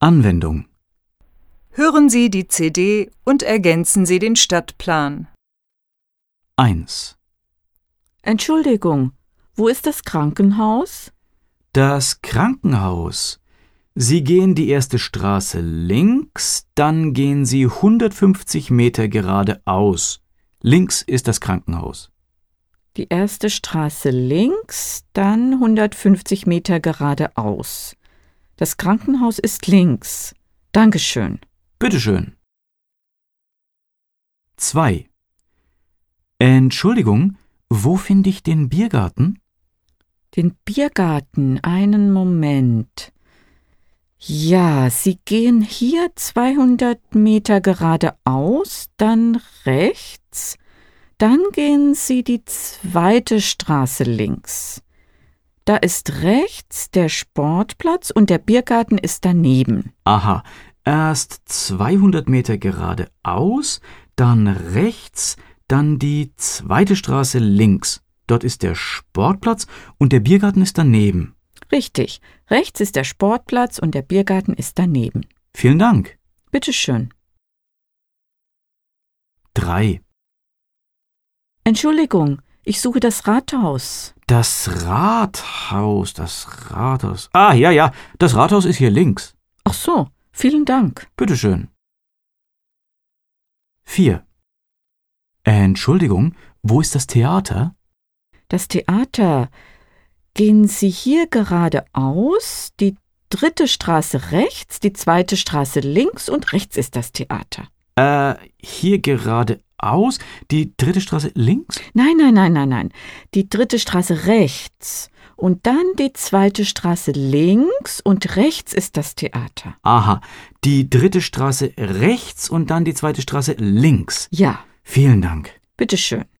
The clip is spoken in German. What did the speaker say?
Anwendung. Hören Sie die CD und ergänzen Sie den Stadtplan. 1. Entschuldigung, wo ist das Krankenhaus? Das Krankenhaus. Sie gehen die erste Straße links, dann gehen Sie 150 Meter geradeaus. Links ist das Krankenhaus. Die erste Straße links, dann 150 Meter geradeaus. Das Krankenhaus ist links. Dankeschön. Bitteschön. 2. Entschuldigung, wo finde ich den Biergarten? Den Biergarten, einen Moment. Ja, Sie gehen hier 200 Meter geradeaus, dann rechts, dann gehen Sie die zweite Straße links. Da ist rechts der Sportplatz und der Biergarten ist daneben. Aha, erst 200 Meter geradeaus, dann rechts, dann die zweite Straße links. Dort ist der Sportplatz und der Biergarten ist daneben. Richtig, rechts ist der Sportplatz und der Biergarten ist daneben. Vielen Dank. Bitteschön. 3. Entschuldigung, ich suche das Rathaus. Das Rathaus. Ah, ja, das Rathaus ist hier links. Ach so, vielen Dank. Bitteschön. 4. Entschuldigung, wo ist das Theater? Das Theater. Gehen Sie hier geradeaus, die dritte Straße rechts, die zweite Straße links und rechts ist das Theater. Hier geradeaus, die dritte Straße links? Nein. Die dritte Straße rechts und dann die zweite Straße links und rechts ist das Theater. Aha, die dritte Straße rechts und dann die zweite Straße links. Ja, Vielen Dank. bitteschön.